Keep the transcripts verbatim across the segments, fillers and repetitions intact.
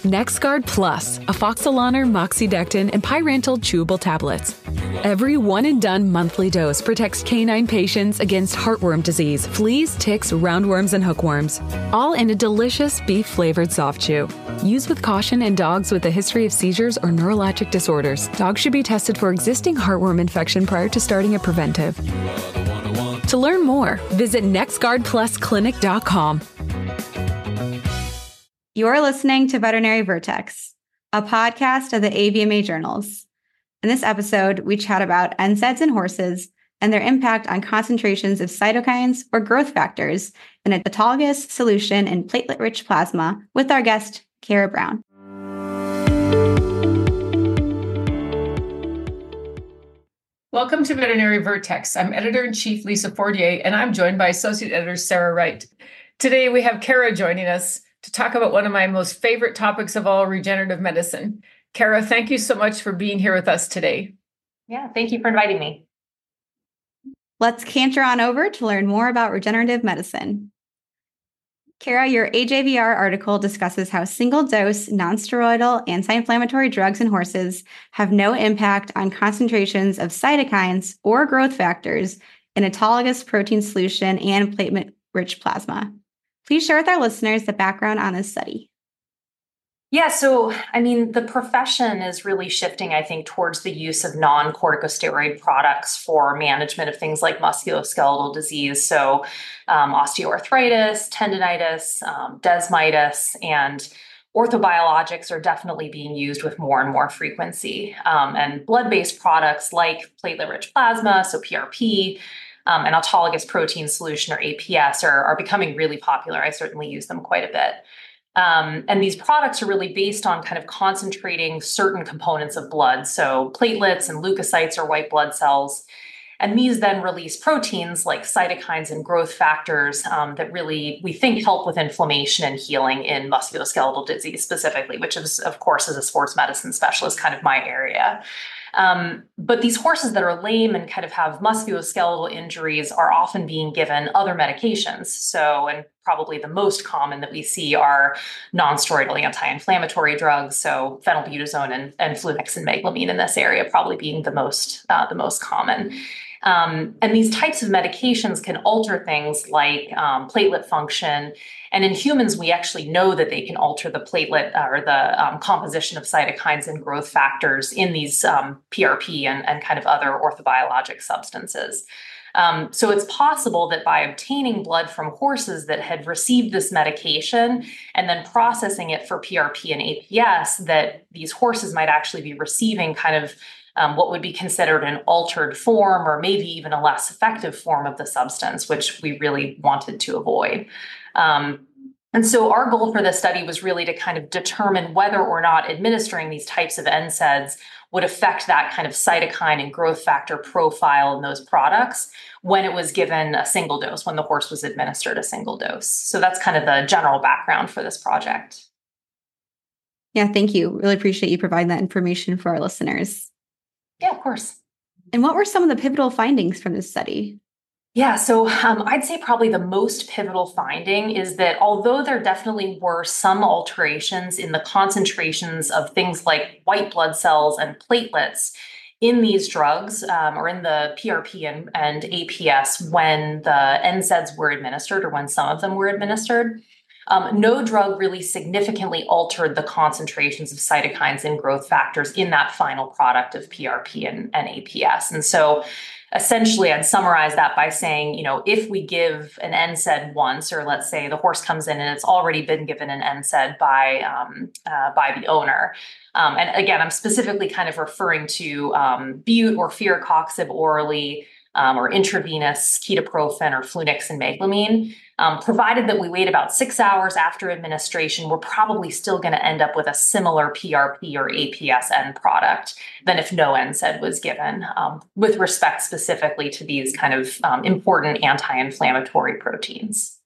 NexGard Plus, afoxolaner, moxidectin, and pyrantel chewable tablets. Every one-and-done monthly dose protects canine patients against heartworm disease, fleas, ticks, roundworms, and hookworms. All in a delicious beef-flavored soft chew. Use with caution in dogs with a history of seizures or neurologic disorders. Dogs should be tested for existing heartworm infection prior to starting a preventive. To learn more, visit next guard plus clinic dot com. You're listening to Veterinary Vertex, a podcast of the A V M A journals. In this episode, we chat about N SAIDs in horses and their impact on concentrations of cytokines or growth factors in an autologous solution in platelet-rich plasma with our guest, Kara Brown. Welcome to Veterinary Vertex. I'm Editor-in-Chief Lisa Fortier, and I'm joined by Associate Editor Sarah Wright. Today, we have Kara joining us to talk about one of my most favorite topics of all, regenerative medicine. Kara, thank you so much for being here with us today. Yeah, thank you for inviting me. Let's canter on over to learn more about regenerative medicine. Kara, your A J V R article discusses how single-dose, non-steroidal anti-inflammatory drugs in horses have no impact on concentrations of cytokines or growth factors in autologous protein solution and platelet-rich plasma. Please share with our listeners the background on this study. Yeah, so I mean, the profession is really shifting, I think, towards the use of non-corticosteroid products for management of things like musculoskeletal disease. So um, osteoarthritis, tendinitis, um, desmitis, and orthobiologics are definitely being used with more and more frequency. Um, and blood-based products like platelet-rich plasma, so P R P, Um, and autologous protein solution, or A P S, are, are becoming really popular. I certainly use them quite a bit. Um, and these products are really based on kind of concentrating certain components of blood. So platelets and leukocytes are white blood cells. And these then release proteins like cytokines and growth factors um, that really, we think, help with inflammation and healing in musculoskeletal disease specifically, which is, of course, as a sports medicine specialist, kind of my area. Um, but these horses that are lame and kind of have musculoskeletal injuries are often being given other medications. So, and probably the most common that we see are non-steroidal anti-inflammatory drugs. So phenylbutazone and, and flunixin-meglumine in this area probably being the most, uh, the most common. Um, and these types of medications can alter things like um, platelet function. And in humans, we actually know that they can alter the platelet uh, or the um, composition of cytokines and growth factors in these um, P R P and, and kind of other orthobiologic substances. Um, so it's possible that by obtaining blood from horses that had received this medication and then processing it for P R P and A P S, that these horses might actually be receiving kind of Um, what would be considered an altered form or maybe even a less effective form of the substance, which we really wanted to avoid. Um, and so our goal for this study was really to kind of determine whether or not administering these types of N SAIDs would affect that kind of cytokine and growth factor profile in those products when it was given a single dose, when the horse was administered a single dose. So that's kind of the general background for this project. Yeah, thank you. Really appreciate you providing that information for our listeners. Yeah, of course. And what were some of the pivotal findings from this study? Yeah, so um, I'd say probably the most pivotal finding is that although there definitely were some alterations in the concentrations of things like white blood cells and platelets in these drugs um, or in the P R P and, and A P S when the N SAIDs were administered or when some of them were administered, Um, no drug really significantly altered the concentrations of cytokines and growth factors in that final product of P R P and, and A P S. And so essentially, I'd summarize that by saying, you know, if we give an N SAID once, or let's say the horse comes in and it's already been given an N SAID by, um, uh, by the owner. Um, and again, I'm specifically kind of referring to um, bute or firocoxib orally, Um, or intravenous ketoprofen or flunixin-meglumine, um, provided that we wait about six hours after administration, we're probably still going to end up with a similar P R P or A P S end product than if no N SAID was given, um, with respect specifically to these kind of um, important anti-inflammatory proteins.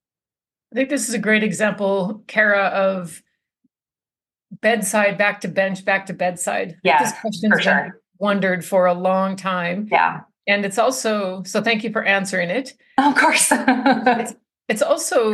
I think this is a great example, Kara, of bedside back to bench, back to bedside. Yeah, this question's for been sure. wondered for a long time. Yeah. And it's also, so thank you for answering it. Of course. it's, it's also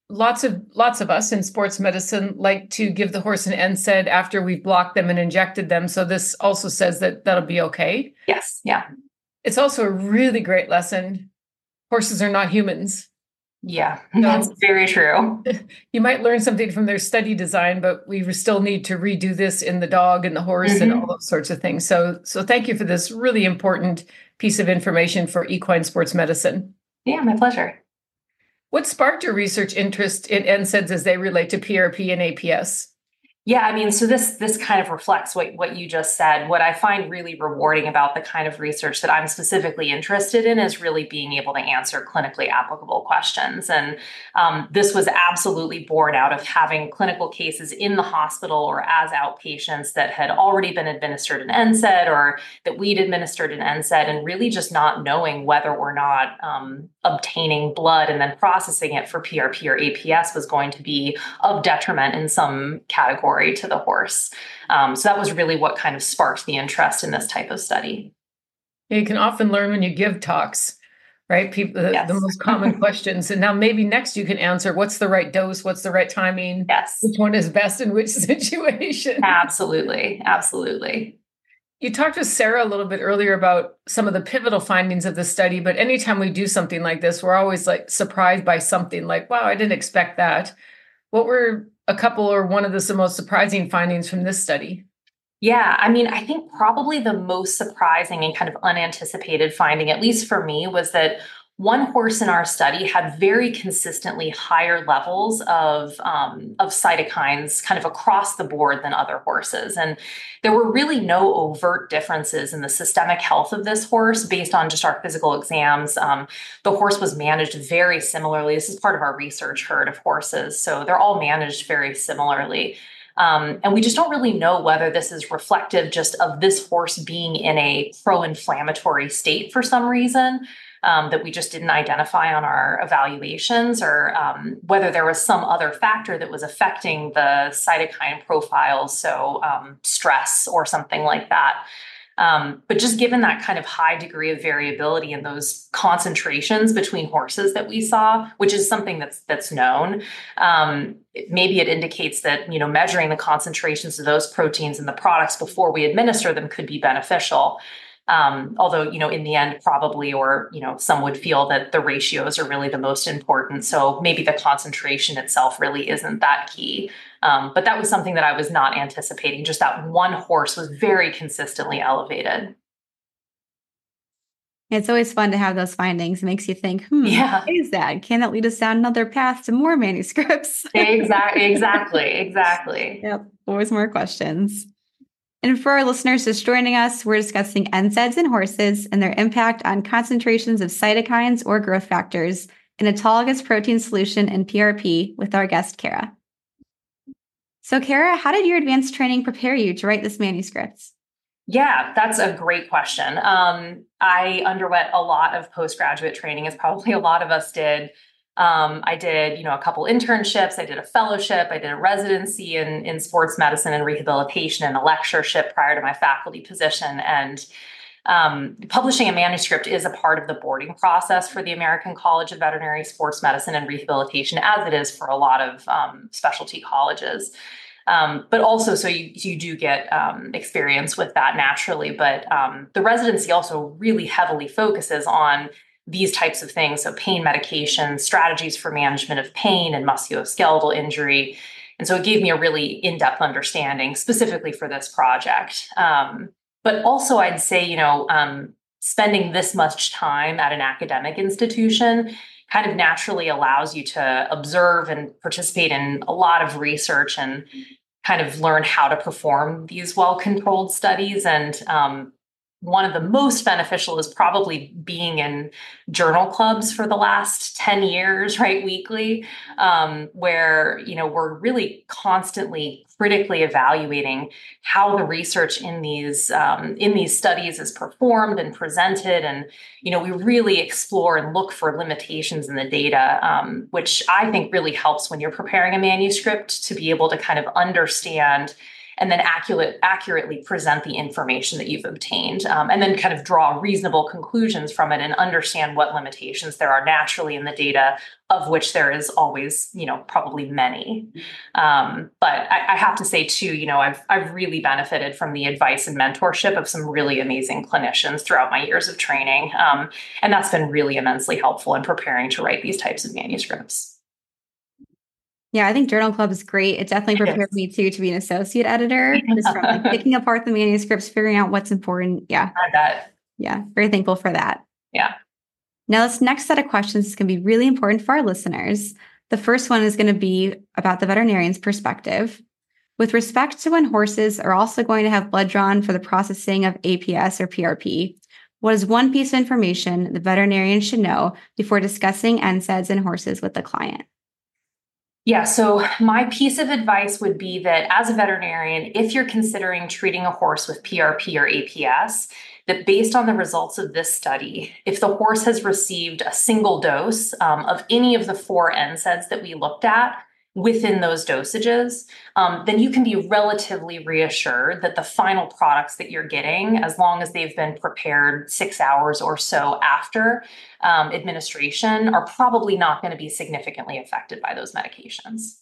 lots of lots of us in sports medicine like to give the horse an N SAID after we've blocked them and injected them. So this also says that that'll be okay. Yes. Yeah. It's also a really great lesson. Horses are not humans. Yeah, So that's very true. You might learn something from their study design, but we still need to redo this in the dog and the horse mm-hmm. and all those sorts of things. So, so thank you for this really important piece of information for equine sports medicine. Yeah, my pleasure. What sparked your research interest in N SAIDs as they relate to P R P and A P S? Yeah, I mean, so this this kind of reflects what, what you just said. What I find really rewarding about the kind of research that I'm specifically interested in is really being able to answer clinically applicable questions. And um, this was absolutely born out of having clinical cases in the hospital or as outpatients that had already been administered an N SAID or that we'd administered an N SAID, and really just not knowing whether or not um, obtaining blood and then processing it for P R P or A P S was going to be of detriment in some category to the horse. Um, so that was really what kind of sparked the interest in this type of study. You can often learn when you give talks, right? People, the, yes. the most common questions. And now maybe next you can answer, what's the right dose? What's the right timing? Yes. Which one is best in which situation? Absolutely. Absolutely. You talked with Sarah a little bit earlier about some of the pivotal findings of the study, but anytime we do something like this, we're always like surprised by something like, wow, I didn't expect that. What were a couple or one of the, the most surprising findings from this study? Yeah, I mean, I think probably the most surprising and kind of unanticipated finding, at least for me, was that one horse in our study had very consistently higher levels of, um, of cytokines kind of across the board than other horses. And there were really no overt differences in the systemic health of this horse based on just our physical exams. Um, the horse was managed very similarly. This is part of our research herd of horses. So they're all managed very similarly. Um, and we just don't really know whether this is reflective just of this horse being in a pro-inflammatory state for some reason. Um, that we just didn't identify on our evaluations, or um, whether there was some other factor that was affecting the cytokine profile, so um, stress or something like that. Um, but just given that kind of high degree of variability in those concentrations between horses that we saw, which is something that's that's known, um, maybe it indicates that, you know, measuring the concentrations of those proteins in the products before we administer them could be beneficial. Um, although, you know, in the end, probably, or, you know, some would feel that the ratios are really the most important. So maybe the concentration itself really isn't that key. Um, but that was something that I was not anticipating. Just that one horse was very consistently elevated. It's always fun to have those findings. It makes you think, hmm, yeah. what is that? Can that lead us down another path to more manuscripts? exactly. Exactly. Exactly. Yep. Always more questions. And for our listeners just joining us, we're discussing N SAIDs in horses and their impact on concentrations of cytokines or growth factors in autologous protein solution and P R P with our guest, Kara. So, Kara, how did your advanced training prepare you to write this manuscript? Yeah, that's a great question. Um, I underwent a lot of postgraduate training, as probably a lot of us did. Um, I did, you know, a couple internships. I did a fellowship. I did a residency in, in sports medicine and rehabilitation, and a lectureship prior to my faculty position. And um, publishing a manuscript is a part of the boarding process for the American College of Veterinary Sports Medicine and Rehabilitation, as it is for a lot of um, specialty colleges. Um, but also, so you, you do get um, experience with that naturally. But um, the residency also really heavily focuses on these types of things. So pain medication, strategies for management of pain and musculoskeletal injury. And so it gave me a really in-depth understanding specifically for this project. Um, but also I'd say, you know, um, spending this much time at an academic institution kind of naturally allows you to observe and participate in a lot of research and kind of learn how to perform these well-controlled studies. And um, one of the most beneficial is probably being in journal clubs for the last ten years, right, weekly, um, where, you know, we're really constantly critically evaluating how the research in these um, in these studies is performed and presented. And, you know, we really explore and look for limitations in the data, um, which I think really helps when you're preparing a manuscript to be able to kind of understand and then accurate, accurately present the information that you've obtained, um, and then kind of draw reasonable conclusions from it and understand what limitations there are naturally in the data, of which there is always, you know, probably many. Um, but I, I have to say too, you know, I've I've really benefited from the advice and mentorship of some really amazing clinicians throughout my years of training, um, and that's been really immensely helpful in preparing to write these types of manuscripts. Yeah, I think Journal Club is great. It definitely prepared Yes. me too to be an associate editor, just from like picking apart the manuscripts, figuring out what's important. Yeah. I bet. Yeah. Very thankful for that. Yeah. Now, this next set of questions is going to be really important for our listeners. The first one is going to be about the veterinarian's perspective. With respect to when horses are also going to have blood drawn for the processing of A P S or P R P, what is one piece of information the veterinarian should know before discussing N SAIDs in horses with the client? Yeah, so my piece of advice would be that as a veterinarian, if you're considering treating a horse with P R P or A P S, that based on the results of this study, if the horse has received a single dose um, of any of the four N SAIDs that we looked at within those dosages, um, then you can be relatively reassured that the final products that you're getting, as long as they've been prepared six hours or so after um, administration, are probably not going to be significantly affected by those medications.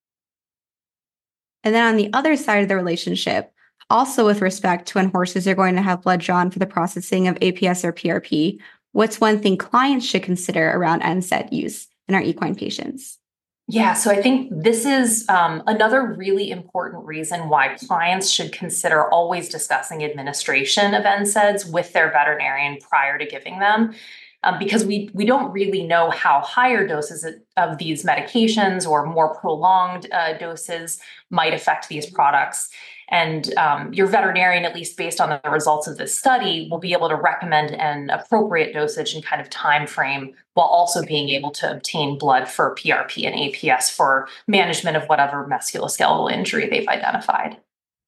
And then on the other side of the relationship, also with respect to when horses are going to have blood drawn for the processing of A P S or P R P, what's one thing clients should consider around N SAID use in our equine patients? Yeah, so I think this is um, another really important reason why clients should consider always discussing administration of N SAIDs with their veterinarian prior to giving them, um, because we we don't really know how higher doses of, of these medications or more prolonged uh, doses might affect these products. And um, your veterinarian, at least based on the results of this study, will be able to recommend an appropriate dosage and kind of time frame, while also being able to obtain blood for P R P and A P S for management of whatever musculoskeletal injury they've identified.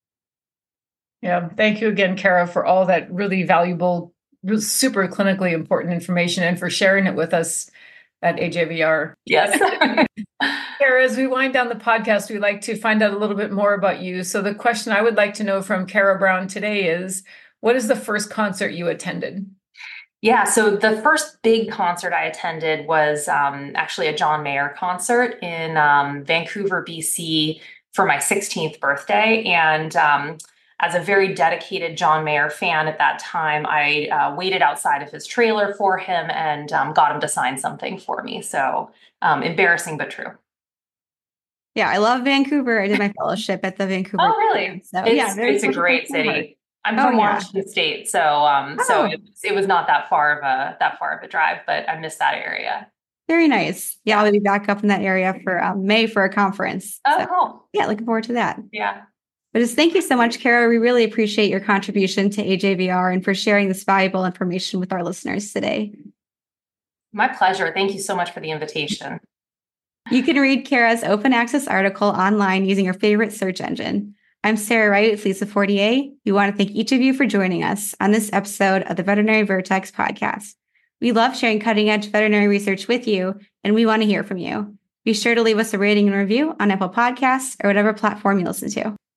Yeah, thank you again, Kara, for all that really valuable, super clinically important information and for sharing it with us at A J V R. Yes. Kara, as we wind down the podcast, we'd like to find out a little bit more about you. So the question I would like to know from Kara Brown today is, what is the first concert you attended? Yeah, so the first big concert I attended was um, actually a John Mayer concert in um, Vancouver, B C for my sixteenth birthday. And um, as a very dedicated John Mayer fan at that time, I uh, waited outside of his trailer for him and um, got him to sign something for me. So um, embarrassing, but true. Yeah, I love Vancouver. I did my fellowship at the Vancouver. Oh, really? So, it's, yeah, very it's a great city. I'm Oh, from yeah. Washington State, so um, Oh. so it, it was not that far of a that far of a drive, but I miss that area. Very nice. Yeah, I'll be back up in that area for um, May for a conference. Oh, So, cool. yeah, looking forward to that. Yeah. But just thank you so much, Kara. We really appreciate your contribution to A J V R and for sharing this valuable information with our listeners today. My pleasure. Thank you so much for the invitation. You can read Kara's open access article online using your favorite search engine. I'm Sarah Wright with Lisa Fortier. We want to thank each of you for joining us on this episode of the Veterinary Vertex podcast. We love sharing cutting edge veterinary research with you, and we want to hear from you. Be sure to leave us a rating and review on Apple Podcasts or whatever platform you listen to.